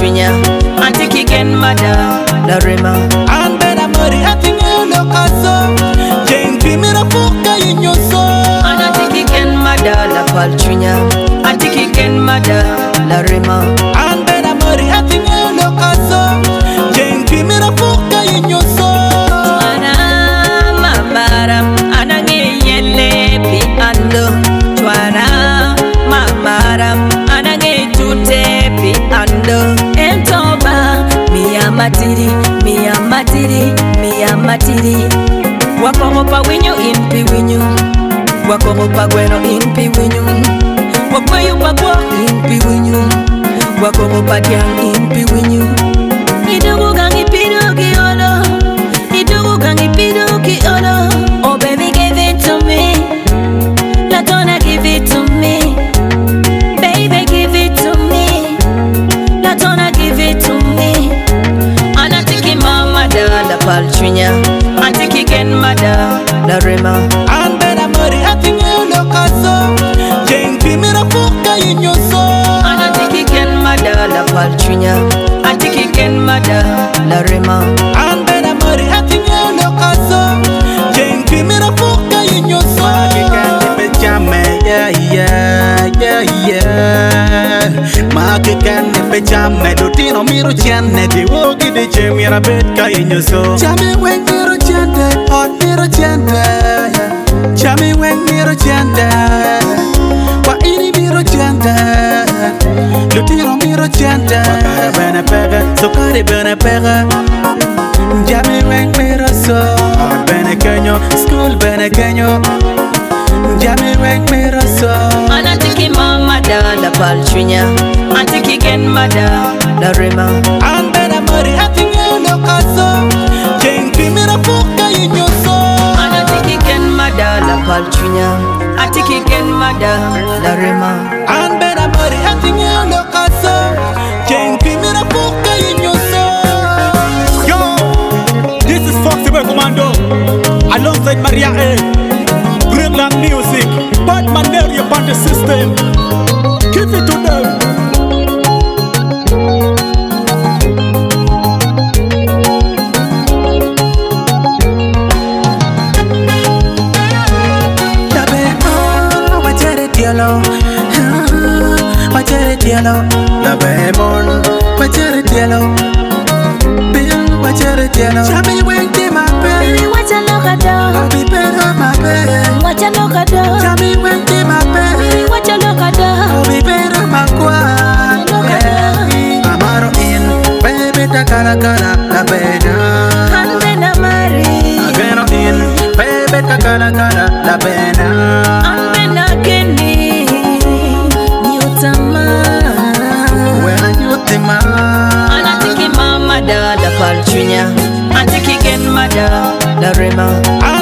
palchunya antiki gen mada la rema an bena mori atinge lokaso jeng primera fuka inyoso antiki gen mada la palchunya antiki gen mada la rema an bena mori atinge lokaso jeng primera fuka inyoso ana mamaram anange yele pi ando twana mamaram anange tute pi ando entoba mia matiri wakoropa winyo impi winyo wakoropa gweno impi winyo wakwayo pakwa impi winyo wakoropa dyang impi winyo idugu gangi pidu ki ono idugu gangi pidu ki ono oh baby give it to me Latona give it to me baby give it to me Latona give it to me anatiki mama da la palchunya antiki gen mada la rema an bena mori atinge lokaso jeng primera fuka inyoso anatiki gen mada la palchunya antiki gen mada la rema an bena mori atinge lokaso jeng primera fuka inyoso Makikan pechame dotino miro chiane di wogi di chemira bet kainyoso chame weng miro chiante hot miro chiante chame weng miro chiante wa ini miro chiante dotino miro chiante wakara bene pega sokari bene pega chame weng miro so bene kenyo school bene kenyo chame weng miro so anatiki mama da la palchunya antiki gen mada la rema an bena mori atinge lokaso jeng primera fuka inyoso anatiki gen mada la palchunya antiki gen mada la rema an bena mori atinge lokaso jeng primera fuka inyoso. Yo, this is Foxy Boy Commando alongside Maria A. Greenland Music, Batman Area Party System. Give it to them. La bemon, wachere tielo, Bill, wachere tielo. Chami wengti mape, baby wacha lokado Obi pero mape, wacha lokado Chami wengti mape, baby wacha lokado Obi pero makwa. Amaro in, baby takara kara la bena. anbena mari Ageno in, baby takara kara la bena. anbena kendi nyutama When you tima, anatiki mama da la palchunya antiki gen mada la rema